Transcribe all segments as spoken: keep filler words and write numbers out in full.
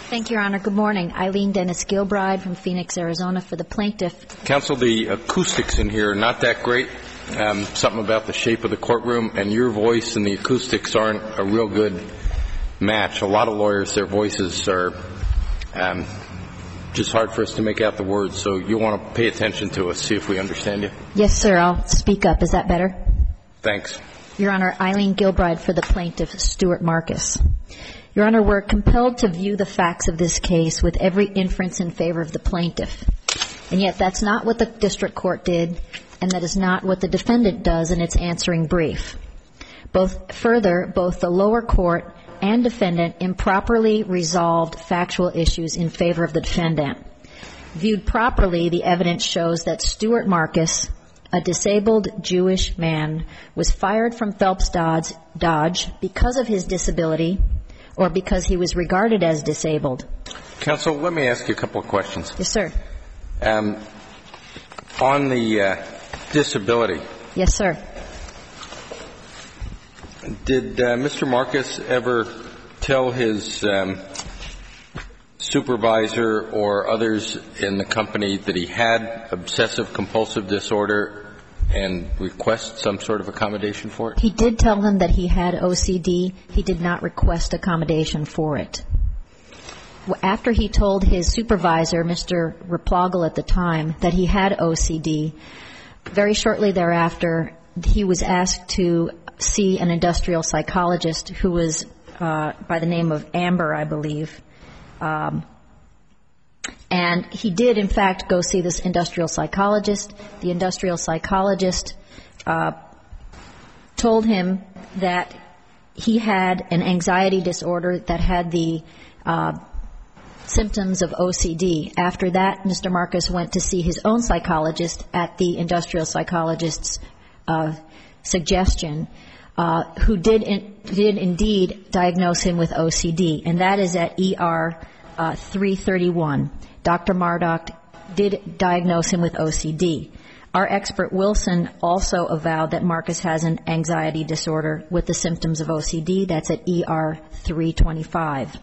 Thank you, Your Honor. Good morning. Eileen Dennis Gilbride from Phoenix, Arizona, for the plaintiff. Counsel, the acoustics in here are not that great. Um, something about the shape of the courtroom, and your voice and the acoustics aren't a real good match. A lot of lawyers, their voices are um, just hard for us to make out the words, so you want to pay attention to us, see if we understand you. Yes, sir. I'll speak up. Is that better? Thanks. Your Honor, Eileen Gilbride for the plaintiff, Stuart Marcus. Your Honor, we're compelled to view the facts of this case with every inference in favor of the plaintiff. And yet that's not what the district court did, and that is not what the defendant does in its answering brief. Both further, both the lower court and defendant improperly resolved factual issues in favor of the defendant. Viewed properly, the evidence shows that Stuart Marcus, a disabled Jewish man, was fired from Phelps Dodge because of his disability or because he was regarded as disabled. Counsel, let me ask you a couple of questions. Yes, sir. Um, on the uh, disability. Yes, sir. Did uh, Mister Marcus ever tell his um, supervisor or others in the company that he had obsessive-compulsive disorder and request some sort of accommodation for it? He did tell them that he had O C D. He did not request accommodation for it. After he told his supervisor, Mister Replogle at the time, that he had O C D, very shortly thereafter, he was asked to see an industrial psychologist who was uh, by the name of Amber, I believe. Um, and he did, in fact, go see this industrial psychologist. The industrial psychologist uh, told him that he had an anxiety disorder that had the uh, symptoms of O C D. After that, Mister Marcus went to see his own psychologist at the industrial psychologist's uh, suggestion, uh, who did in, did indeed diagnose him with O C D, and that is at E R uh, three thirty-one. Doctor Murdoch did diagnose him with O C D. Our expert Wilson also avowed that Marcus has an anxiety disorder with the symptoms of O C D. That's at E R three twenty-five.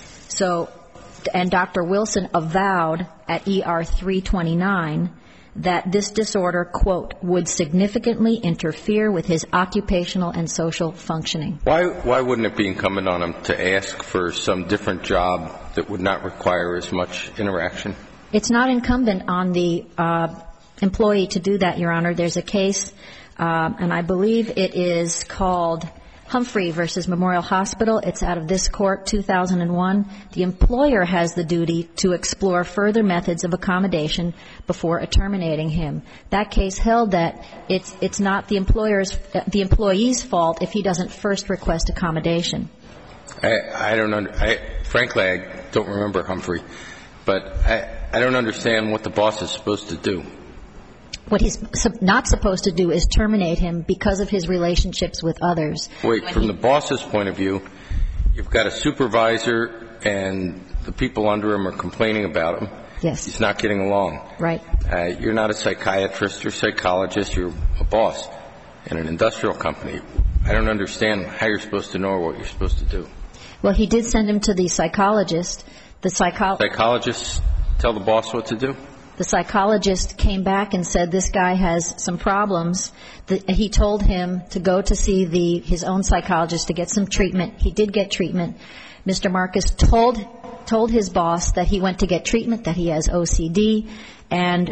So, and Doctor Wilson avowed at E R three twenty-nine that this disorder, quote, would significantly interfere with his occupational and social functioning. Why, why wouldn't it be incumbent on him to ask for some different job that would not require as much interaction? It's not incumbent on the uh, employee to do that, Your Honor. There's a case, uh, and I believe it is called Humphrey versus Memorial Hospital. It's out of this court, two thousand one. The employer has the duty to explore further methods of accommodation before terminating him. That case held that it's it's not the employer's the employee's fault if he doesn't first request accommodation. I, I don't under, I frankly I don't remember Humphrey, but I I don't understand what the boss is supposed to do. What he's not supposed to do is terminate him because of his relationships with others. Wait, from he, the boss's point of view, you've got a supervisor and the people under him are complaining about him. Yes. He's not getting along. Right. Uh, you're not a psychiatrist or psychologist. You're a boss in an industrial company. I don't understand how you're supposed to know what you're supposed to do. Well, he did send him to the psychologist. The psycho- Psychologists tell the boss what to do? The psychologist came back and said this guy has some problems. The, he told him to go to see the his own psychologist to get some treatment. He did get treatment. Mister Marcus told told his boss that he went to get treatment, that he has O C D, and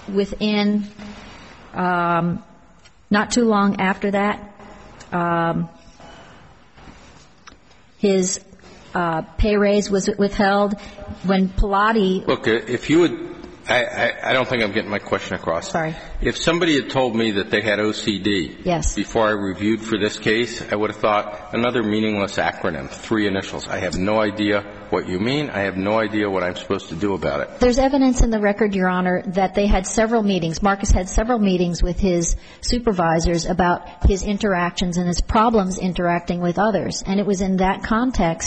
within um, not too long after that, um, his uh, pay raise was withheld. When Pilati... Look, if you would... I, I, I don't think I'm getting my question across. Sorry. If somebody had told me that they had O C D yes. before I reviewed for this case, I would have thought another meaningless acronym, three initials. I have no idea what you mean. I have no idea what I'm supposed to do about it. There's evidence in the record, Your Honor, that they had several meetings. Marcus had several meetings with his supervisors about his interactions and his problems interacting with others. And it was in that context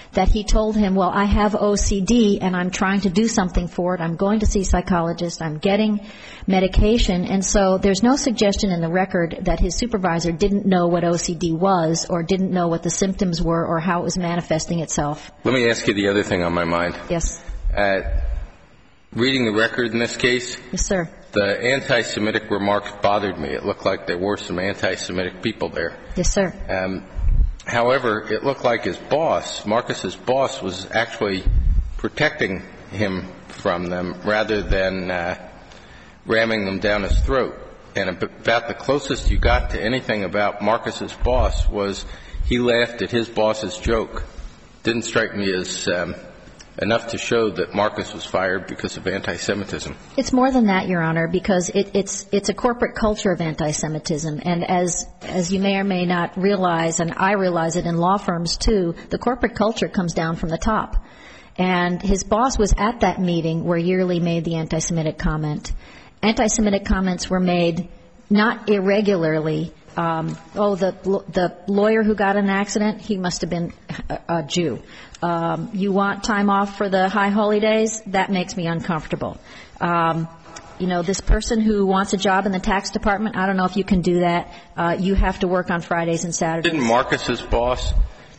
that he told him, well, I have O C D and I'm trying to do something for it. I'm going to see a psychologist. I'm getting medication. And so there's no suggestion in the record that his supervisor didn't know what O C D was or didn't know what the symptoms were or how it was manifesting itself. Let me ask you the other thing on my mind. Yes. Uh, reading the record in this case. Yes, sir. The anti-Semitic remarks bothered me. It looked like there were some anti-Semitic people there. Yes, sir. Um, however, it looked like his boss, Marcus's boss, was actually protecting him from them rather than uh, ramming them down his throat. And about the closest you got to anything about Marcus's boss was he laughed at his boss's joke. Didn't strike me as um, enough to show that Marcus was fired because of anti-Semitism. It's more than that, Your Honor, because it, it's it's a corporate culture of anti-Semitism. And as as you may or may not realize, and I realize it in law firms too, the corporate culture comes down from the top. And his boss was at that meeting where Yearly made the anti-Semitic comment. Anti-Semitic comments were made not irregularly. Um, oh, the the lawyer who got in an accident, he must have been a, a Jew. Um, you want time off for the high holidays? That makes me uncomfortable. Um, you know, this person who wants a job in the tax department, I don't know if you can do that. Uh, you have to work on Fridays and Saturdays. Didn't Marcus's boss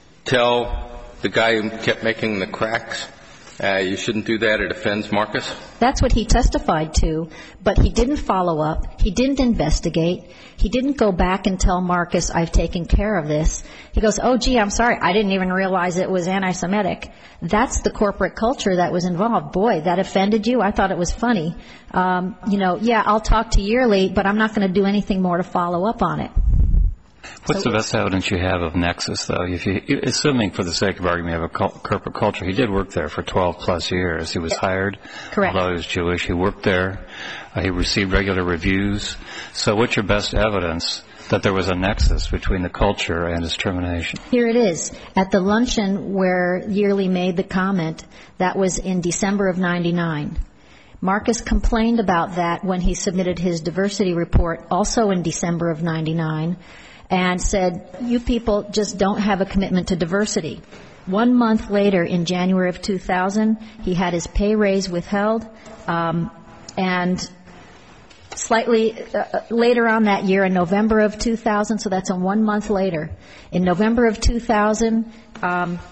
tell the guy who kept making the cracks, uh, you shouldn't do that, it offends Marcus? That's what he testified to, but he didn't follow up. He didn't investigate. He didn't go back and tell Marcus, I've taken care of this. He goes, oh, gee, I'm sorry, I didn't even realize it was anti-Semitic. That's the corporate culture that was involved. Boy, that offended you? I thought it was funny. Um, you know, yeah, I'll talk to Yearly, but I'm not going to do anything more to follow up on it. What's the best evidence you have of nexus, though? If you, assuming, for the sake of argument, you have a corporate culture, he did work there for twelve plus years. He was hired. Correct. Although he was Jewish, he worked there. Uh, he received regular reviews. So what's your best evidence that there was a nexus between the culture and his termination? Here it is. At the luncheon where Yearly made the comment, that was in December of ninety-nine. Marcus complained about that when he submitted his diversity report, also in December of ninety-nine. And said, you people just don't have a commitment to diversity. One month later, in January of two thousand, he had his pay raise withheld. Um, and slightly uh, later on that year, in November of two thousand, so that's a one month later, in November of two thousand, um,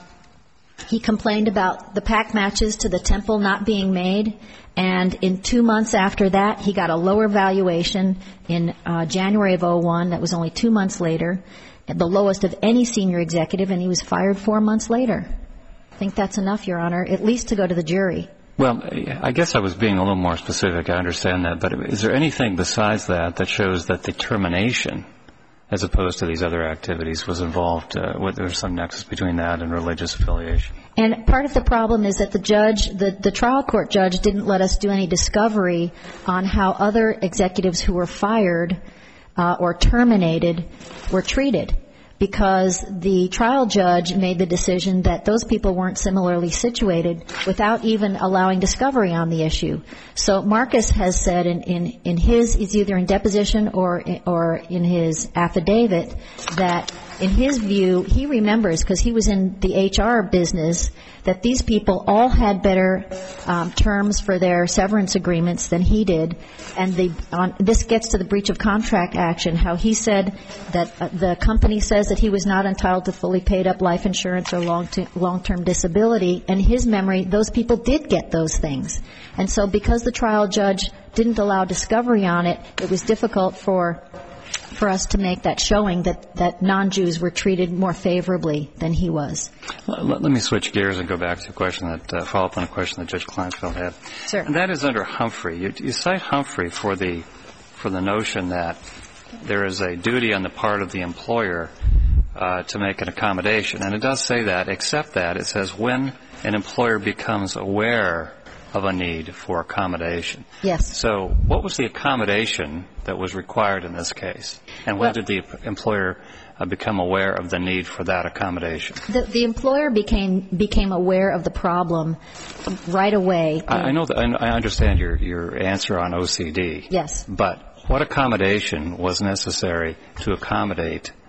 he complained about the pack matches to the temple not being made. And in two months after that, he got a lower valuation in uh, January of oh one. That was only two months later, the lowest of any senior executive, and he was fired four months later. I think that's enough, Your Honor, at least to go to the jury. Well, I guess I was being a little more specific. I understand that. But is there anything besides that that shows that the termination, as opposed to these other activities, was involved, uh, with, there was some nexus between that and religious affiliation? And part of the problem is that the judge, the, the trial court judge, didn't let us do any discovery on how other executives who were fired uh, or terminated were treated, because the trial judge made the decision that those people weren't similarly situated without even allowing discovery on the issue. So Marcus has said in, in, in his, is either in deposition or, or in his affidavit, that in his view, he remembers, because he was in the H R business, that these people all had better um, terms for their severance agreements than he did. And the, on, this gets to the breach of contract action, how he said that uh, the company says that he was not entitled to fully paid up life insurance or long to, long-term disability. And his memory, those people did get those things. And so because the trial judge didn't allow discovery on it, it was difficult for for us to make that showing that, that non-Jews were treated more favorably than he was. Let, let me switch gears and go back to a question that, uh, follow up on a question that Judge Kleinfeld had. Sure. And that is under Humphrey. You, you cite Humphrey for the, for the notion that there is a duty on the part of the employer uh, to make an accommodation. And it does say that, except that it says when an employer becomes aware of a need for accommodation. Yes. So what was the accommodation that was required in this case? And when well, did the employer uh, become aware of the need for that accommodation? The, the employer became became aware of the problem right away. I, I know that. I understand your, your answer on O C D. Yes. But what accommodation was necessary to accommodate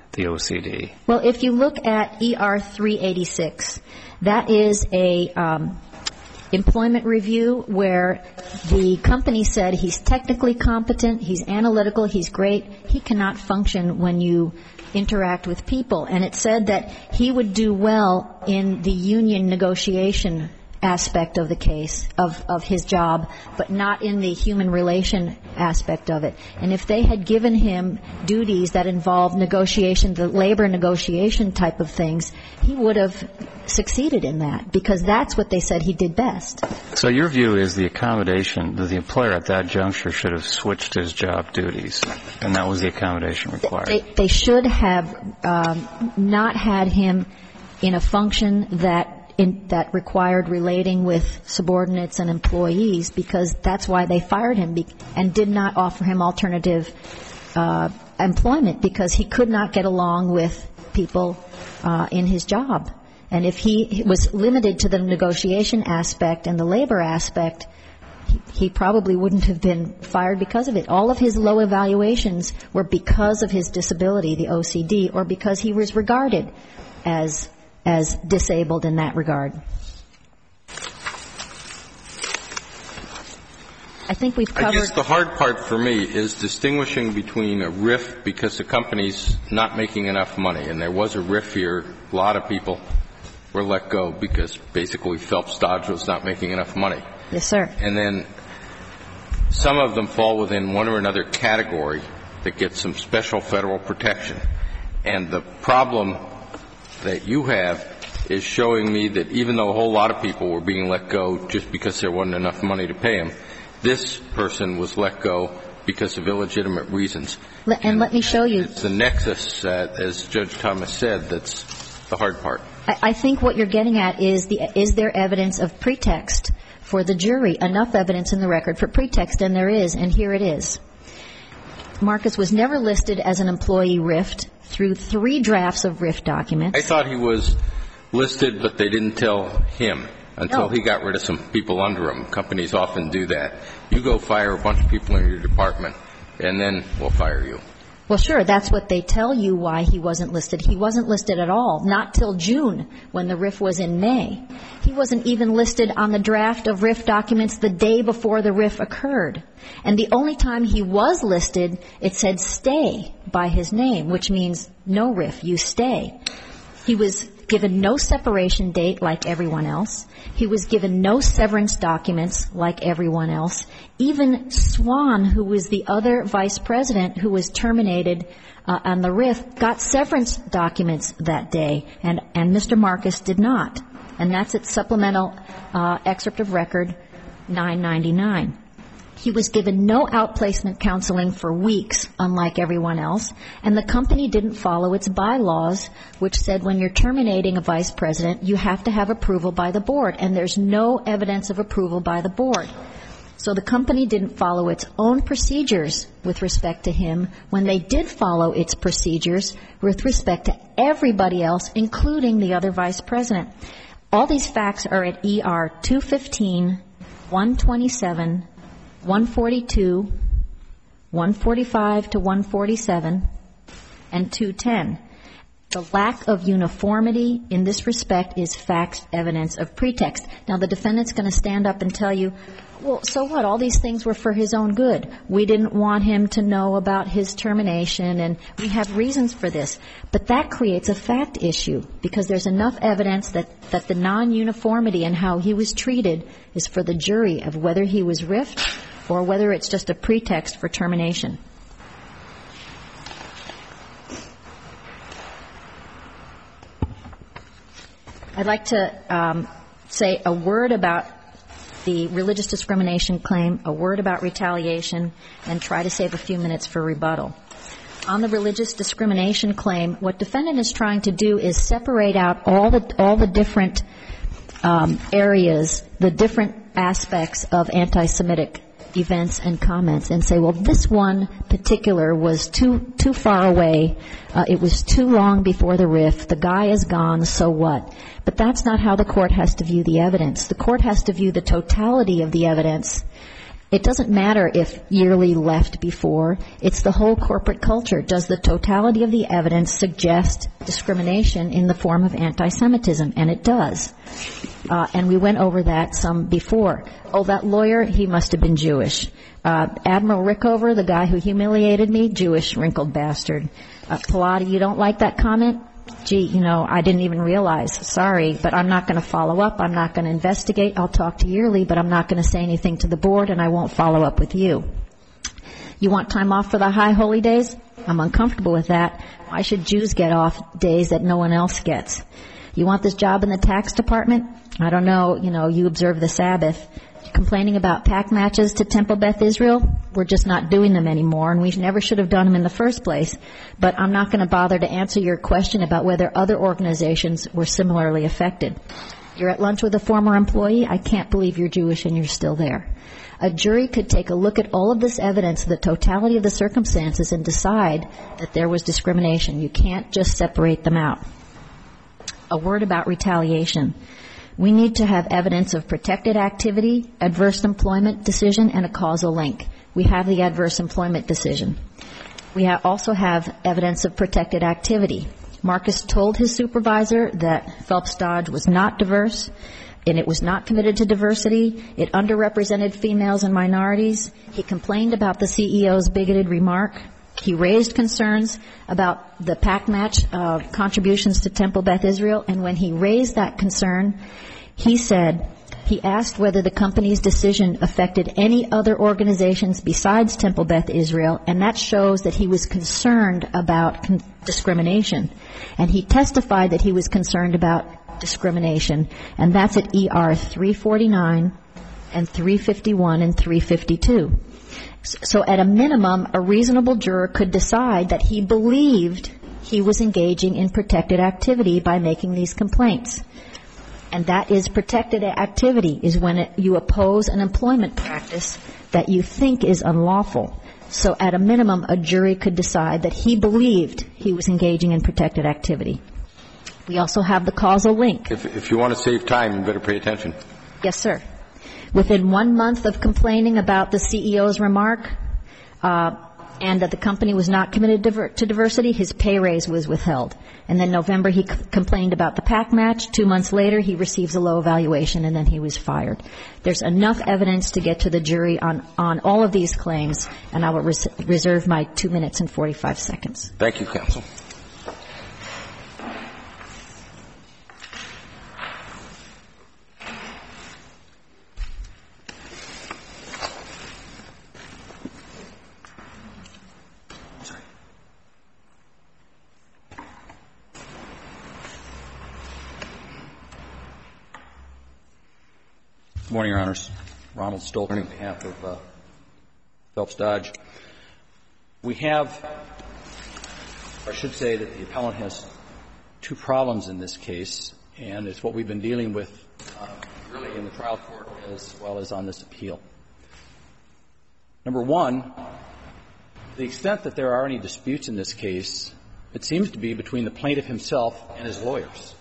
the O C D? Well, if you look at E R three eighty-six, that is a um, employment review where the company said he's technically competent, he's analytical, he's great, he cannot function when you interact with people. And it said that he would do well in the union negotiation aspect of the case, of, of his job, but not in the human relation aspect of it. And if they had given him duties that involved negotiation, the labor negotiation type of things, he would have succeeded in that, because that's what they said he did best. So your view is the accommodation, that the employer at that juncture should have switched his job duties, and that was the accommodation required? They, they should have um, not had him in a function that In, that required relating with subordinates and employees, because that's why they fired him be, and did not offer him alternative uh, employment, because he could not get along with people uh, in his job. And if he was limited to the negotiation aspect and the labor aspect, he, he probably wouldn't have been fired because of it. All of his low evaluations were because of his disability, the O C D, or because he was regarded as as disabled in that regard. I think we've covered... I guess the hard part for me is distinguishing between a R I F because the company's not making enough money, and there was a R I F here. A lot of people were let go because basically Phelps Dodge was not making enough money. Yes, sir. And then some of them fall within one or another category that gets some special federal protection. And the problem that you have is showing me that even though a whole lot of people were being let go just because there wasn't enough money to pay them, this person was let go because of illegitimate reasons. And, and let me show you. It's the nexus, uh, as Judge Thomas said, that's the hard part. I, I think what you're getting at is the is there evidence of pretext for the jury, enough evidence in the record for pretext, and there is, and here it is. Marcus was never listed as an employee R I F through three drafts of R I F documents. I thought he was listed, but they didn't tell him until no. he got rid of some people under him. Companies often do that. You go fire a bunch of people in your department, and then we'll fire you. Well, sure, that's what they tell you why he wasn't listed. He wasn't listed at all, not till June when the R I F was in May. He wasn't even listed on the draft of R I F documents the day before the R I F occurred. And the only time he was listed, it said stay by his name, which means no R I F, you stay. He was given no separation date like everyone else. He was given no severance documents like everyone else. Even Swan, who was the other vice president who was terminated uh, on the R I F, got severance documents that day, and, and Mister Marcus did not. And that's at supplemental uh, excerpt of record nine ninety-nine. He was given no outplacement counseling for weeks, unlike everyone else, and the company didn't follow its bylaws, which said when you're terminating a vice president, you have to have approval by the board, and there's no evidence of approval by the board. So the company didn't follow its own procedures with respect to him when they did follow its procedures with respect to everybody else, including the other vice president. All these facts are at E R two fifteen, one twenty-seven, one forty-two, one forty-five to one forty-seven, and two ten. The lack of uniformity in this respect is fact evidence of pretext. Now, the defendant's going to stand up and tell you, well, so what? All these things were for his own good. We didn't want him to know about his termination, and we have reasons for this. But that creates a fact issue, because there's enough evidence that, that the non-uniformity in how he was treated is for the jury of whether he was R I F'd or whether it's just a pretext for termination. I'd like to um, say a word about the religious discrimination claim, a word about retaliation, and try to save a few minutes for rebuttal. On the religious discrimination claim, what defendant is trying to do is separate out all the all the different um, areas, the different aspects of anti-Semitic events and comments, and say, well, this one particular was too too far away. Uh, it was too long before the R I F. The guy is gone, so what? But that's not how the court has to view the evidence. The court has to view the totality of the evidence It doesn't matter if Yearly left before. It's the whole corporate culture. Does the totality of the evidence suggest discrimination in the form of anti-Semitism? And it does. Uh, and we went over that some before. Oh, that lawyer, he must have been Jewish. Uh, Admiral Rickover, the guy who humiliated me, Jewish, wrinkled bastard. Uh, Pilati, you don't like that comment? Gee, you know, I didn't even realize. Sorry, but I'm not going to follow up. I'm not going to investigate. I'll talk to Yearly, but I'm not going to say anything to the board, and I won't follow up with you. You want time off for the high holy days? I'm uncomfortable with that. Why should Jews get off days that no one else gets? You want this job in the tax department? I don't know. You know, you observe the Sabbath. Complaining about pack matches to Temple Beth Israel? We're just not doing them anymore, and we never should have done them in the first place. But I'm not going to bother to answer your question about whether other organizations were similarly affected. You're at lunch with a former employee? I can't believe you're Jewish and you're still there. A jury could take a look at all of this evidence, the totality of the circumstances, and decide that there was discrimination. You can't just separate them out. A word about retaliation. We need to have evidence of protected activity, adverse employment decision, and a causal link. We have the adverse employment decision. We ha- also have evidence of protected activity. Marcus told his supervisor that Phelps Dodge was not diverse, and it was not committed to diversity. It underrepresented females and minorities. He complained about the C E O's bigoted remark. He raised concerns about the pack match uh, contributions to Temple Beth Israel, and when he raised that concern, he said he asked whether the company's decision affected any other organizations besides Temple Beth Israel, and that shows that he was concerned about con- discrimination. And he testified that he was concerned about discrimination, and that's at E R three forty-nine and three fifty-one and three fifty-two. So at a minimum, a reasonable juror could decide that he believed he was engaging in protected activity by making these complaints. And that is protected activity, is when it, you oppose an employment practice that you think is unlawful. So at a minimum, a jury could decide that he believed he was engaging in protected activity. We also have the causal link. If, if you want to save time, you better pay attention. Yes, sir. Within one month of complaining about the C E O's remark uh, and that the company was not committed diver- to diversity, his pay raise was withheld. And then November he c- complained about the pack match. Two months later he receives a low evaluation and then he was fired. There's enough evidence to get to the jury on, on all of these claims, and I will res- reserve my two minutes and forty-five seconds. Thank you, counsel. Good morning, Your Honors. Ronald Stoltz on behalf of uh, Phelps Dodge. We have, or I should say that the appellant has two problems in this case, and it's what we've been dealing with uh, really in the trial court as well as on this appeal. Number one, to the extent that there are any disputes in this case, it seems to be between the plaintiff himself and his lawyers.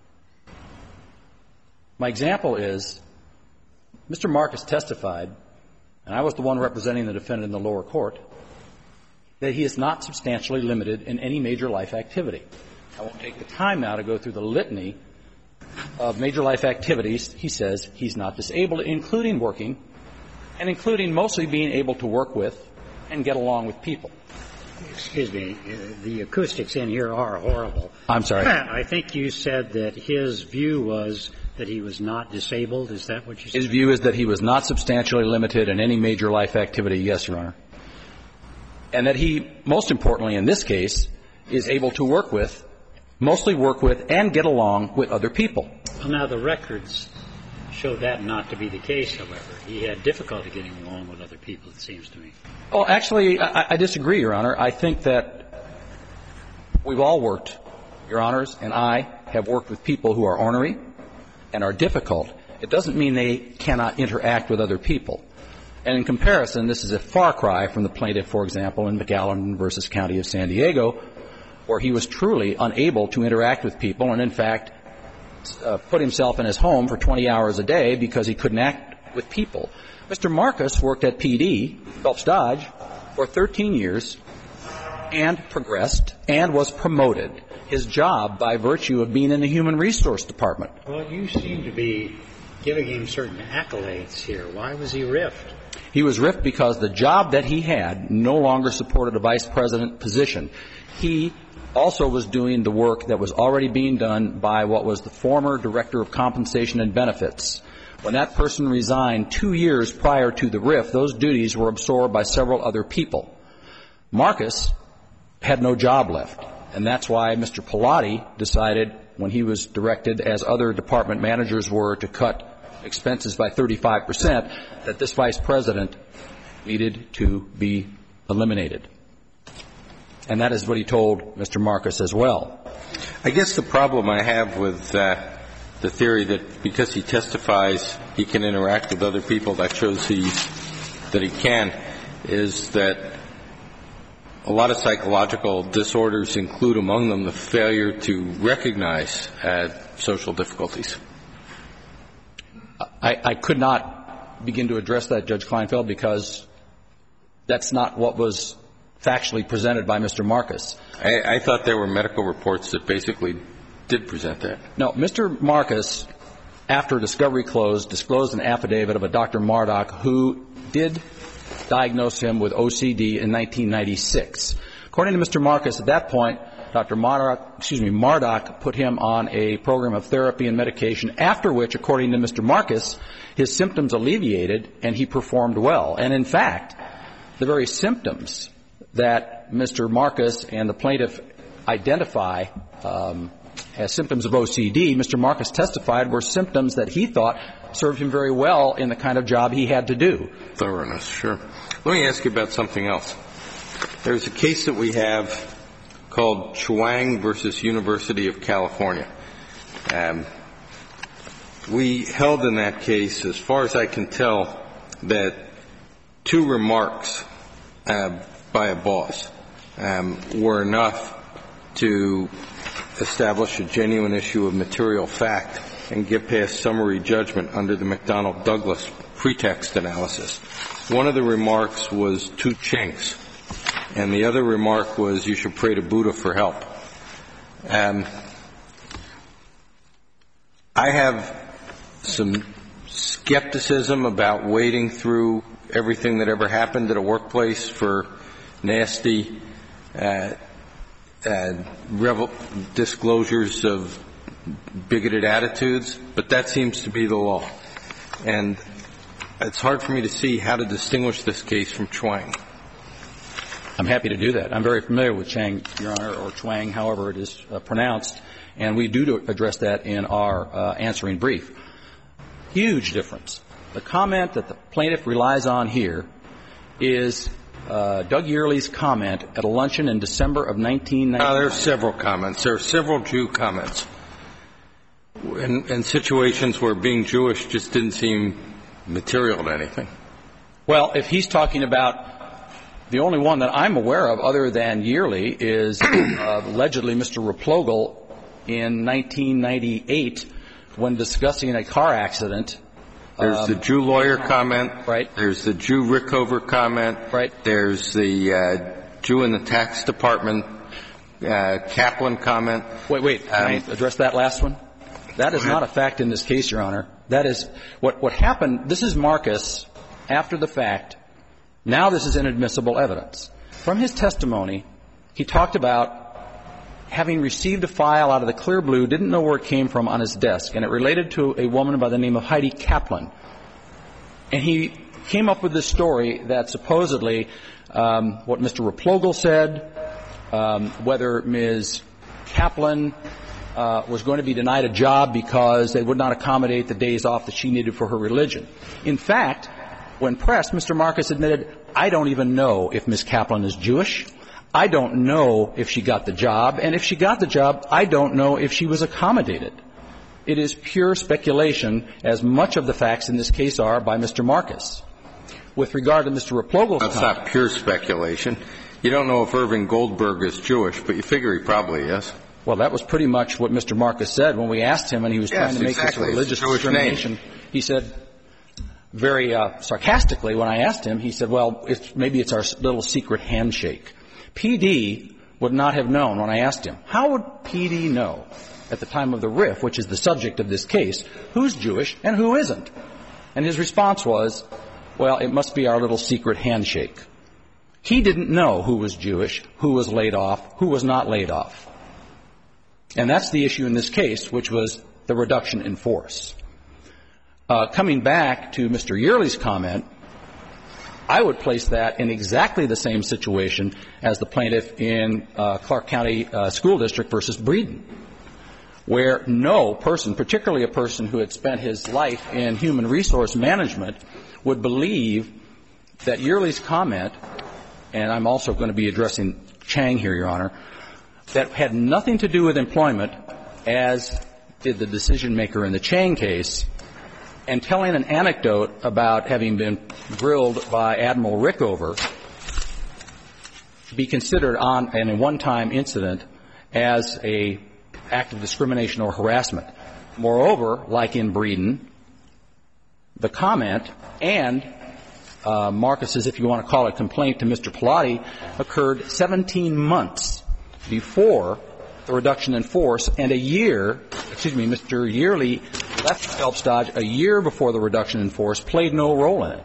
My example is Mister Marcus testified, and I was the one representing the defendant in the lower court, that he is not substantially limited in any major life activity. I won't take the time now to go through the litany of major life activities. He says he's not disabled, including working, and including mostly being able to work with and get along with people. Excuse me. The acoustics in here are horrible. I'm sorry. I think you said that his view was that he was not disabled. Is that what you said? His view is that he was not substantially limited in any major life activity, yes, Your Honor. And that he, most importantly in this case, is able to work with, mostly work with, and get along with other people. Well, now, the records show that not to be the case, however. He had difficulty getting along with other people, it seems to me. Oh, actually, I, I disagree, Your Honor. I think that we've all worked, Your Honors, and I have worked with people who are ornery and are difficult. It doesn't mean they cannot interact with other people. And in comparison, this is a far cry from the plaintiff, for example, in McAllen versus County of San Diego, where he was truly unable to interact with people and, in fact, uh, put himself in his home for twenty hours a day because he couldn't act with people. Mister Marcus worked at P D, Phelps Dodge, for thirteen years and progressed and was promoted. His job by virtue of being in the Human Resource Department. Well, you seem to be giving him certain accolades here. Why was he riffed? He was riffed because the job that he had no longer supported a vice president position. He also was doing the work that was already being done by what was the former director of compensation and benefits. When that person resigned two years prior to the rift, those duties were absorbed by several other people. Marcus had no job left. And that's why Mister Pilati decided, when he was directed, as other department managers were, to cut expenses by thirty-five percent, that this vice president needed to be eliminated. And that is what he told Mister Marcus as well. I guess the problem I have with uh, the theory that because he testifies he can interact with other people, that shows he, that he can, is that a lot of psychological disorders include among them the failure to recognize uh, social difficulties. I, I could not begin to address that, Judge Kleinfeld, because that's not what was factually presented by Mister Marcus. I, I thought there were medical reports that basically did present that. No, Mister Marcus, after discovery closed, disclosed an affidavit of a Doctor Marduk who did diagnosed him with O C D in nineteen ninety-six. According to Mister Marcus, at that point, Doctor Marduk, excuse me, Marduk put him on a program of therapy and medication, after which, according to Mister Marcus, his symptoms alleviated and he performed well. And in fact, the very symptoms that Mister Marcus and the plaintiff identify um, as symptoms of O C D, Mister Marcus testified were symptoms that he thought served him very well in the kind of job he had to do. Thoroughness, sure. Let me ask you about something else. There's a case that we have called Chuang versus University of California. Um, we held in that case, as far as I can tell, that two remarks uh, by a boss um, were enough to establish a genuine issue of material fact and get past summary judgment under the McDonnell-Douglas pretext analysis. One of the remarks was two chinks, and the other remark was you should pray to Buddha for help. Um, I have some skepticism about wading through everything that ever happened at a workplace for nasty uh, uh, revel- disclosures of bigoted attitudes, but that seems to be the law. And it's hard for me to see how to distinguish this case from Chuang. I'm happy to do that. I'm very familiar with Chang, Your Honor, or Chuang, however it is uh, pronounced, and we do address that in our uh, answering brief. Huge difference. The comment that the plaintiff relies on here is uh, Doug Yearley's comment at a luncheon in December of nineteen ninety. Uh, there are several comments. There are several Jew comments. In, in situations where being Jewish just didn't seem material to anything. Well, if he's talking about the only one that I'm aware of other than Yearley is uh, allegedly Mister Replogle in nineteen ninety-eight when discussing a car accident. There's um, the Jew lawyer comment. Right. There's the Jew Rickover comment. Right. There's the uh, Jew in the tax department uh, Kaplan comment. Wait, wait. Can um, I address that last one? That is not a fact in this case, Your Honor. That is what, what happened. This is Marcus after the fact. Now this is inadmissible evidence. From his testimony, he talked about having received a file out of the clear blue, didn't know where it came from on his desk, and it related to a woman by the name of Heidi Kaplan. And he came up with this story that supposedly um, what Mister Replogle said, um, whether Miz Kaplan Uh, was going to be denied a job because they would not accommodate the days off that she needed for her religion. In fact, when pressed, Mister Marcus admitted, I don't even know if Miz Kaplan is Jewish. I don't know if she got the job. And if she got the job, I don't know if she was accommodated. It is pure speculation, as much of the facts in this case are, by Mister Marcus. With regard to Mister Replogle's That's comment, not pure speculation. You don't know if Irving Goldberg is Jewish, but you figure he probably is. Well, that was pretty much what Mister Marcus said when we asked him, and he was yes, trying to make exactly. this religious discrimination. Name. He said, very uh, sarcastically, when I asked him, he said, well, it's, maybe it's our little secret handshake. P D would not have known when I asked him, how would P D know at the time of the R I F, which is the subject of this case, who's Jewish and who isn't? And his response was, well, it must be our little secret handshake. He didn't know who was Jewish, who was laid off, who was not laid off. And that's the issue in this case, which was the reduction in force. Uh, coming back to Mister Yearley's comment, I would place that in exactly the same situation as the plaintiff in uh, Clark County uh, School District versus Breeden, where no person, particularly a person who had spent his life in human resource management, would believe that Yearley's comment, and I'm also going to be addressing Chang here, Your Honor, that had nothing to do with employment, as did the decision maker in the Chang case, and telling an anecdote about having been grilled by Admiral Rickover be considered on in a one-time incident as a act of discrimination or harassment. Moreover, like in Breeden, the comment and uh, Marcus's, if you want to call it, complaint to Mister Pilati occurred seventeen months before the reduction in force, and a year, excuse me, Mister Yearley left Phelps Dodge a year before the reduction in force, played no role in it.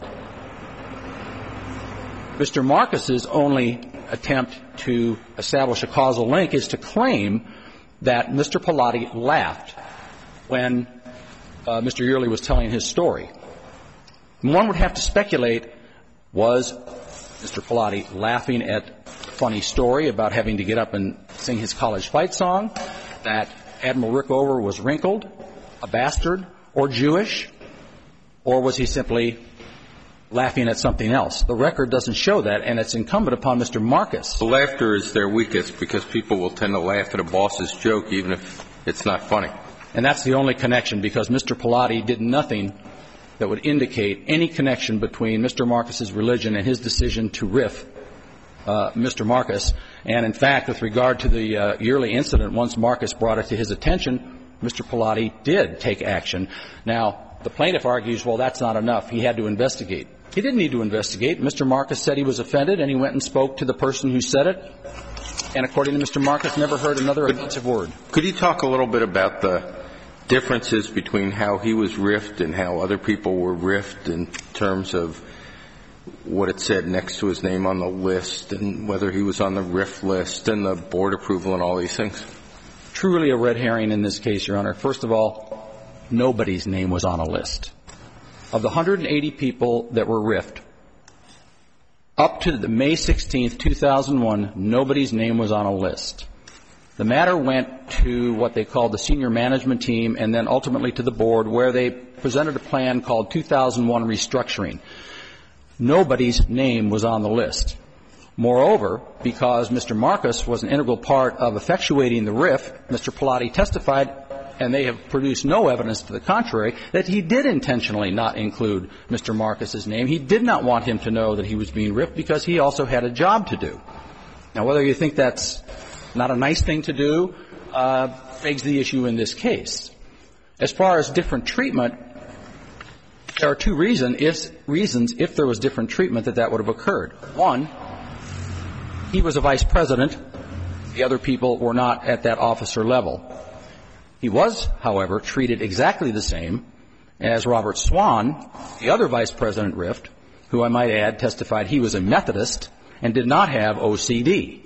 Mister Marcus's only attempt to establish a causal link is to claim that Mister Pilati laughed when uh, Mister Yearley was telling his story. One would have to speculate, was Mister Pilati laughing at a funny story about having to get up and sing his college fight song, that Admiral Rickover was wrinkled, a bastard, or Jewish, or was he simply laughing at something else? The record doesn't show that, and it's incumbent upon Mister Marcus. The laughter is their weakest because people will tend to laugh at a boss's joke even if it's not funny. And that's the only connection, because Mister Pilati did nothing that would indicate any connection between Mister Marcus's religion and his decision to riff uh, Mister Marcus. And in fact, with regard to the uh, Yearley incident, once Marcus brought it to his attention, Mister Pilati did take action. Now, the plaintiff argues, well, that's not enough. He had to investigate. He didn't need to investigate. Mister Marcus said he was offended, and he went and spoke to the person who said it. And according to Mister Marcus, never heard another offensive word. Could you talk a little bit about the differences between how he was riffed and how other people were riffed in terms of what it said next to his name on the list and whether he was on the riff list and the board approval and all these things? Truly a red herring in this case, Your Honor. First of all, nobody's name was on a list. Of the one hundred eighty people that were riffed, up to the May sixteenth, two thousand one, nobody's name was on a list. The matter went to what they called the senior management team and then ultimately to the board, where they presented a plan called two thousand one restructuring. Nobody's name was on the list. Moreover, because Mister Marcus was an integral part of effectuating the riff, Mister Pilati testified, and they have produced no evidence to the contrary, that he did intentionally not include Mister Marcus's name. He did not want him to know that he was being riffed because he also had a job to do. Now, whether you think that's not a nice thing to do, uh, begs the issue in this case. As far as different treatment, there are two reason if, reasons, if there was different treatment, that that would have occurred. One, he was a vice president. The other people were not at that officer level. He was, however, treated exactly the same as Robert Swan, the other vice president riffed, who I might add testified he was a Methodist and did not have O C D.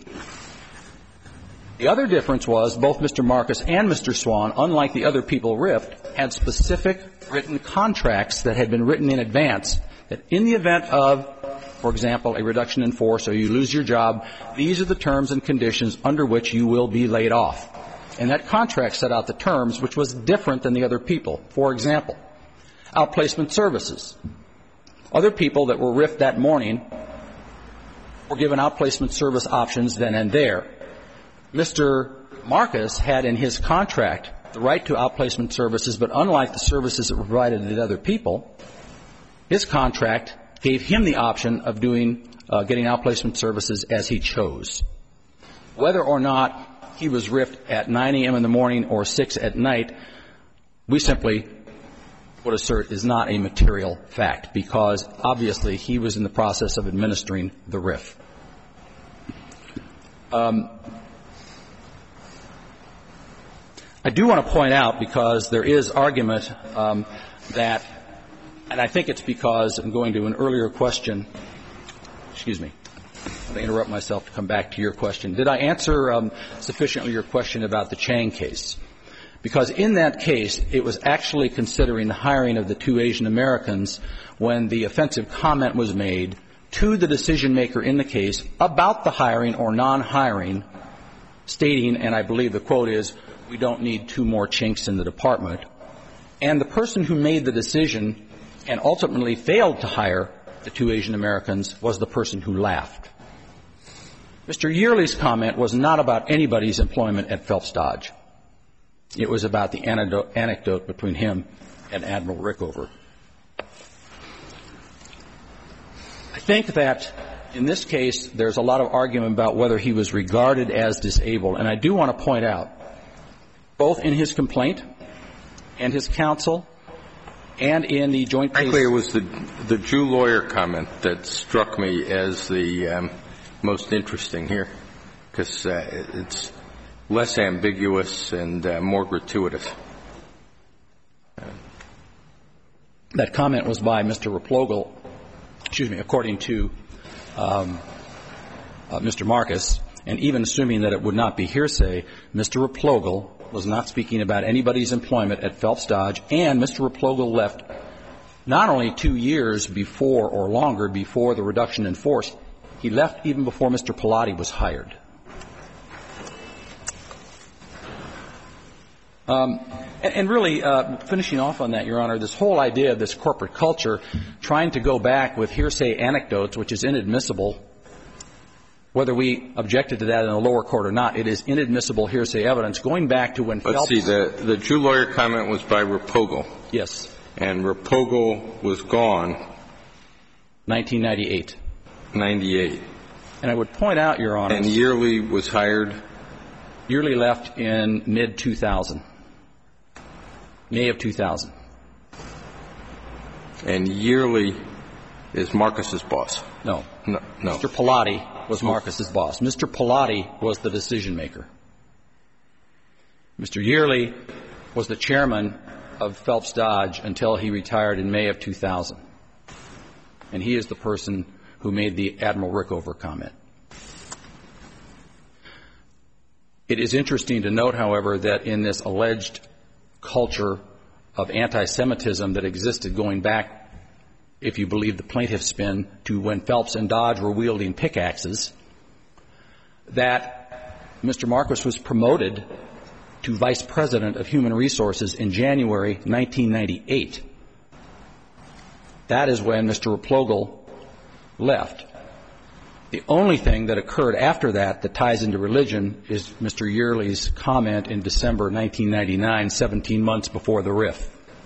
The other difference was both Mister Marcus and Mister Swan, unlike the other people riffed, had specific written contracts that had been written in advance that in the event of, for example, a reduction in force or you lose your job, these are the terms and conditions under which you will be laid off. And that contract set out the terms, which was different than the other people. For example, outplacement services. Other people that were riffed that morning were given outplacement service options then and there. Mister Marcus had in his contract the right to outplacement services, but unlike the services that were provided to the other people, his contract gave him the option of doing, uh, getting outplacement services as he chose. Whether or not he was riffed at nine a.m. in the morning or six at night, we simply would assert is not a material fact, because obviously he was in the process of administering the R I F. Um, I do want to point out, because there is argument um, that, and I think it's because I'm going to an earlier question, excuse me, I'm going to interrupt myself to come back to your question. Did I answer um, sufficiently your question about the Chang case? Because in that case, it was actually considering the hiring of the two Asian Americans when the offensive comment was made to the decision maker in the case about the hiring or non-hiring, stating, and I believe the quote is, we don't need two more chinks in the department. And the person who made the decision and ultimately failed to hire the two Asian Americans was the person who laughed. Mister Yearley's comment was not about anybody's employment at Phelps Dodge. It was about the anecdote between him and Admiral Rickover. I think that in this case there's a lot of argument about whether he was regarded as disabled. And I do want to point out, both in his complaint and his counsel and in the joint case. Frankly, it was the, the Jew lawyer comment that struck me as the um, most interesting here, because uh, it's less ambiguous and uh, more gratuitous. That comment was by Mister Replogle, excuse me, according to um, uh, Mister Marcus, and even assuming that it would not be hearsay, Mister Replogle was not speaking about anybody's employment at Phelps Dodge, and Mister Replogle left not only two years before or longer before the reduction in force, he left even before Mister Pilati was hired. Um, and, and really, uh, finishing off on that, Your Honor, this whole idea of this corporate culture, trying to go back with hearsay anecdotes, which is inadmissible, whether we objected to that in the lower court or not, it is inadmissible hearsay evidence going back to when Let's Phelps. see, the, the Jew lawyer comment was by Replogle. Yes. And Replogle was gone. nineteen ninety-eight. ninety-eight. And I would point out, Your Honor. And Yearley was hired? Yearley left in mid two thousand. May of two thousand. And Yearley is Marcus's boss? No. No. no. Mister Pilati was Marcus's boss. Mister Pilati was the decision maker. Mister Yearley was the chairman of Phelps Dodge until he retired in May of two thousand. And he is the person who made the Admiral Rickover comment. It is interesting to note, however, that in this alleged culture of anti-Semitism that existed going back, if you believe the plaintiff's spin, to when Phelps and Dodge were wielding pickaxes, that Mister Marcus was promoted to Vice President of Human Resources in January nineteen ninety-eight. That is when Mister Replogle left. The only thing that occurred after that that ties into religion is Mister Yearley's comment in December nineteen ninety-nine, seventeen months before the R I F.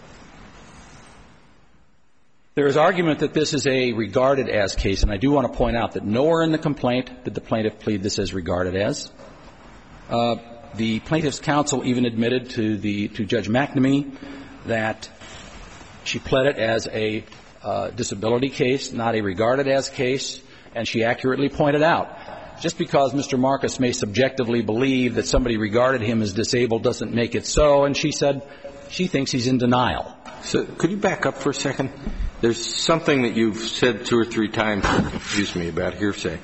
There is argument that this is a regarded as case, and I do want to point out that nowhere in the complaint did the plaintiff plead this as regarded as. Uh, the plaintiff's counsel even admitted to the to Judge McNamee that she pled it as a uh, disability case, not a regarded as case, and she accurately pointed out, just because Mister Marcus may subjectively believe that somebody regarded him as disabled doesn't make it so, and she said she thinks he's in denial. So could you back up for a second? There's something that you've said two or three times that confused me about hearsay.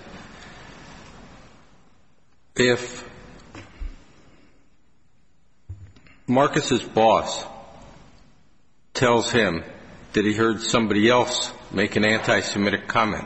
If Marcus's boss tells him that he heard somebody else make an anti-Semitic comment,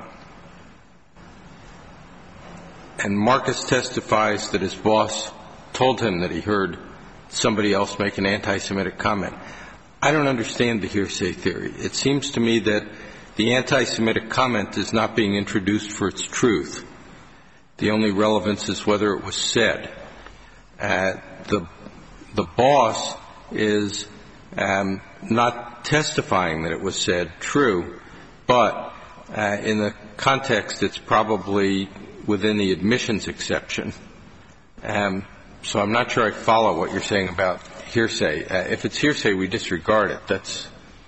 and Marcus testifies that his boss told him that he heard somebody else make an anti-Semitic comment, I don't understand the hearsay theory. It seems to me that the anti-Semitic comment is not being introduced for its truth. The only relevance is whether it was said. Uh, the the boss is um, not testifying that it was said, true, but uh, in the context it's probably within the admissions exception. Um, so I'm not sure I follow what you're saying about hearsay. Uh, if it's hearsay, we disregard it. That's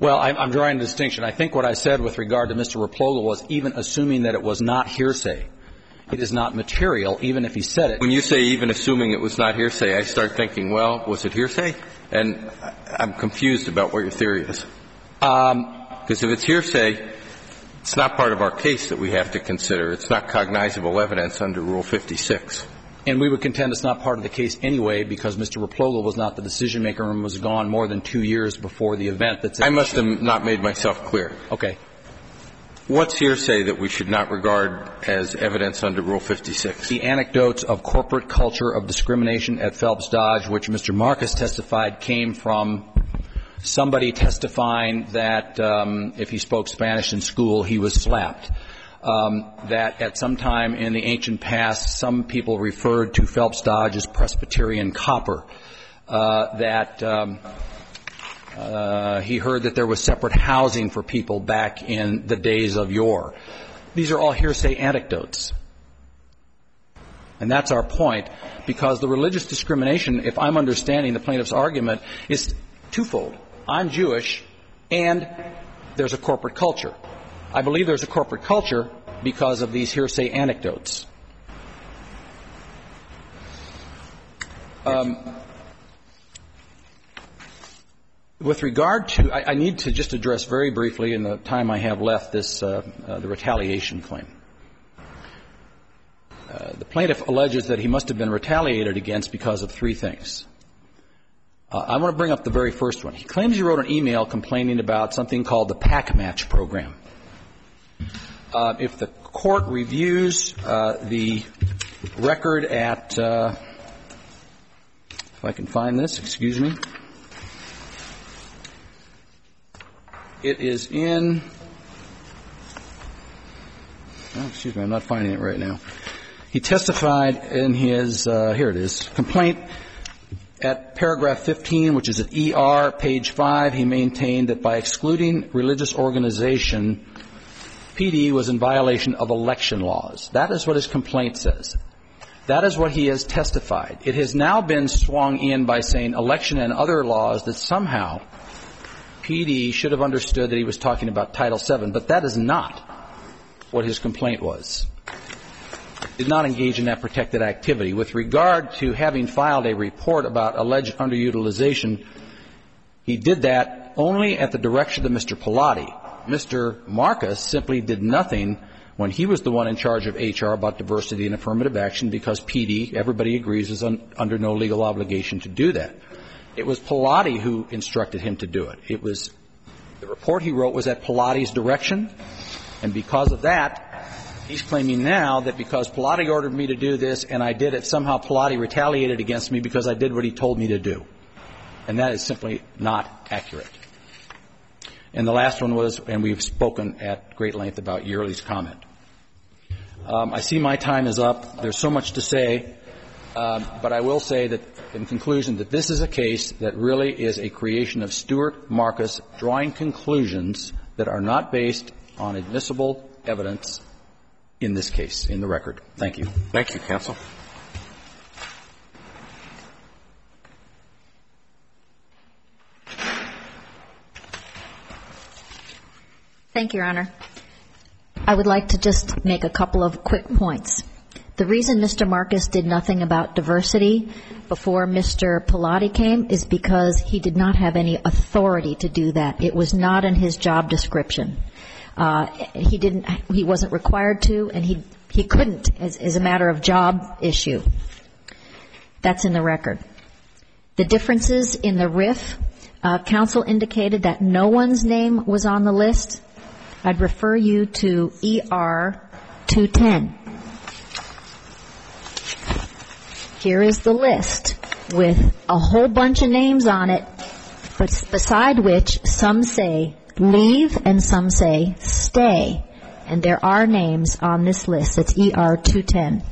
Well, I'm, I'm drawing a distinction. I think what I said with regard to Mister Replogle was even assuming that it was not hearsay. It is not material, even if he said it. When you say even assuming it was not hearsay, I start thinking, well, was it hearsay? And I'm confused about what your theory is. Um, because if it's hearsay, it's not part of our case that we have to consider. It's not cognizable evidence under Rule fifty-six. And we would contend it's not part of the case anyway because Mister Replogle was not the decision maker and was gone more than two years before the event. That's I must have not made myself clear. Okay. What's hearsay that we should not regard as evidence under Rule fifty-six? The anecdotes of corporate culture of discrimination at Phelps Dodge, which Mister Marcus testified came from somebody testifying that um, if he spoke Spanish in school, he was slapped. Um, that at some time in the ancient past, some people referred to Phelps Dodge as Presbyterian copper. Uh, that um, uh, he heard that there was separate housing for people back in the days of yore. These are all hearsay anecdotes. And that's our point, because the religious discrimination, if I'm understanding the plaintiff's argument, is twofold. I'm Jewish, and there's a corporate culture. I believe there's a corporate culture because of these hearsay anecdotes. Um, with regard to, I, I need to just address very briefly in the time I have left this, uh, uh, the retaliation claim. Uh, the plaintiff alleges that he must have been retaliated against because of three things. Uh, I want to bring up the very first one. He claims he wrote an email complaining about something called the Pack Match program. Uh, if the court reviews uh, the record at, uh, if I can find this, excuse me, it is in, oh, excuse me, I'm not finding it right now. He testified in his, uh, here it is, complaint at paragraph fifteen, which is at E R, page five. He maintained that by excluding religious organization, P D was in violation of election laws. That is what his complaint says. That is what he has testified. It has now been swung in by saying election and other laws that somehow P D should have understood that he was talking about Title seven, but that is not what his complaint was. Did not engage in that protected activity. With regard to having filed a report about alleged underutilization, he did that only at the direction of Mister Pilati. Mister Marcus simply did nothing when he was the one in charge of H R about diversity and affirmative action because P D, everybody agrees, is un, under no legal obligation to do that. It was Pilati who instructed him to do it. It was, the report he wrote was at Pilati's direction, and because of that, he's claiming now that because Pilati ordered me to do this and I did it, somehow Pilati retaliated against me because I did what he told me to do. And that is simply not accurate. And the last one was, and we've spoken at great length about Yearley's comment. Um, I see my time is up. There's so much to say, um, but I will say that, in conclusion, that this is a case that really is a creation of Stuart Marcus drawing conclusions that are not based on admissible evidence in this case, in the record. Thank you. Thank you, counsel. Thank you, Your Honor. I would like to just make a couple of quick points. The reason Mister Marcus did nothing about diversity before Mister Pilati came is because he did not have any authority to do that. It was not in his job description. Uh, he didn't, he wasn't required to, and he, he couldn't as, as a matter of job issue. That's in the record. The differences in the R I F, uh, counsel indicated that no one's name was on the list. I'd refer you to E R two ten. Here is the list with a whole bunch of names on it, but beside which some say leave and some say stay. And there are names on this list. It's E R two ten.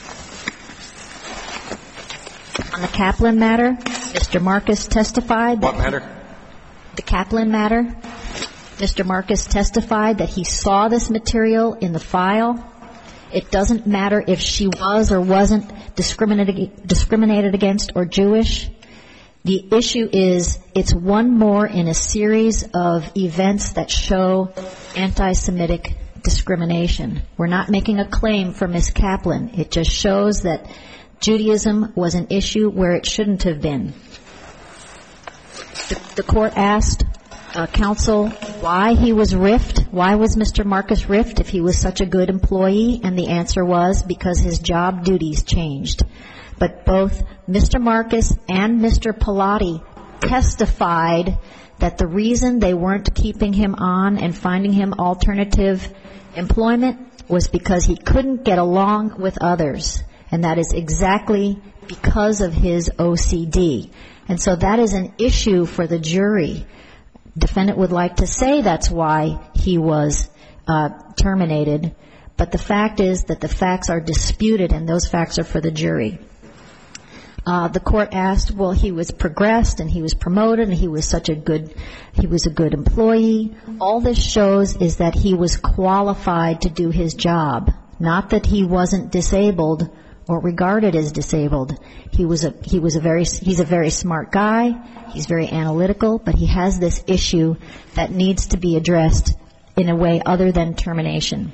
On the Kaplan matter, Mister Marcus testified. What matter? The Kaplan matter. Mister Marcus testified that he saw this material in the file. It doesn't matter if she was or wasn't discriminated, discriminated against or Jewish. The issue is it's one more in a series of events that show anti-Semitic discrimination. We're not making a claim for Miz Kaplan. It just shows that Judaism was an issue where it shouldn't have been. The, the court asked uh, counsel why he was riffed. Why was Mister Marcus riffed if he was such a good employee? And the answer was because his job duties changed. But both Mister Marcus and Mister Pilati testified that the reason they weren't keeping him on and finding him alternative employment was because he couldn't get along with others. And that is exactly because of his O C D. And so that is an issue for the jury. Defendant would like to say that's why he was uh, terminated, but the fact is that the facts are disputed, and those facts are for the jury. Uh, the court asked, well, he was progressed and he was promoted and he was such a good, he was a good employee. All this shows is that he was qualified to do his job, not that he wasn't disabled or regarded as disabled. He was a, he was a very, he's a very smart guy. He's very analytical, but he has this issue that needs to be addressed in a way other than termination.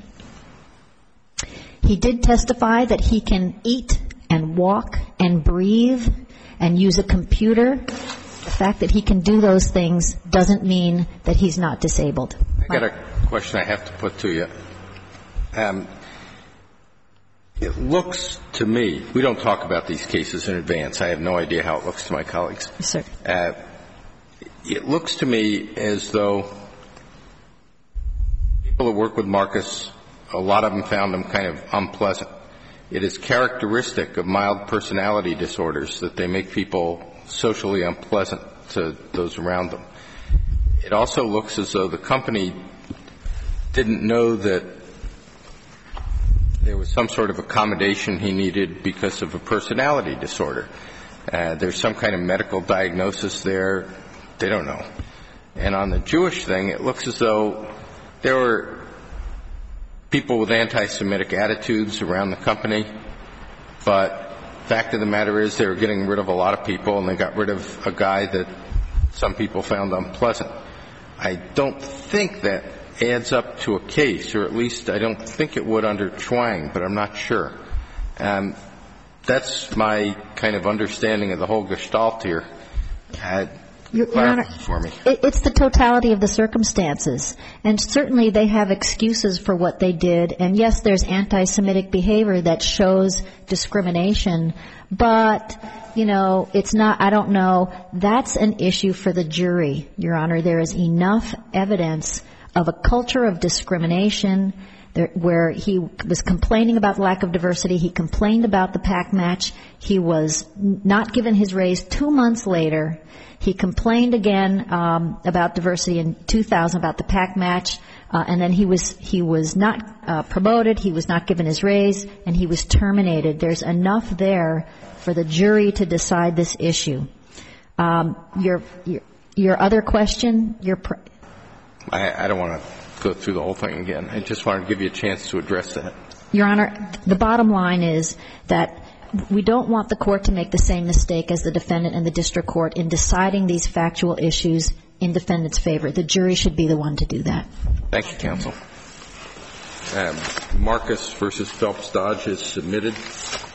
He did testify that he can eat and walk and breathe and use a computer. The fact that he can do those things doesn't mean that he's not disabled. I got a question I have to put to you. Um, it looks to me, we don't talk about these cases in advance. I have no idea how it looks to my colleagues. Yes, sir. Uh, it looks to me as though people who work with Marcus, a lot of them found him kind of unpleasant. It is characteristic of mild personality disorders that they make people socially unpleasant to those around them. It also looks as though the company didn't know that there was some sort of accommodation he needed because of a personality disorder. Uh, there's some kind of medical diagnosis there. They don't know. And on the Jewish thing, it looks as though there were people with anti-Semitic attitudes around the company, but the fact of the matter is they were getting rid of a lot of people, and they got rid of a guy that some people found unpleasant. I don't think that adds up to a case, or at least I don't think it would under Twang, but I'm not sure. Um, that's my kind of understanding of the whole gestalt here. Uh, Your, Your Honor, for me. It, it's the totality of the circumstances. And certainly they have excuses for what they did. And yes, there's anti-Semitic behavior that shows discrimination. But, you know, it's not, I don't know, that's an issue for the jury, Your Honor. There is enough evidence of a culture of discrimination there, where he was complaining about the lack of diversity. He complained about the pack match. He was not given his raise two months later. He complained again um, about diversity in two thousand, about the pack match, uh, and then he was he was not uh, promoted. He was not given his raise, and he was terminated. There's enough there for the jury to decide this issue. Um, your, your your other question, your. Pr- I, I don't want to go through the whole thing again. I just wanted to give you a chance to address that. Your Honor, the bottom line is that we don't want the court to make the same mistake as the defendant and the district court in deciding these factual issues in defendant's favor. The jury should be the one to do that. Thank you, counsel. Um, Marcus versus Phelps Dodge is submitted.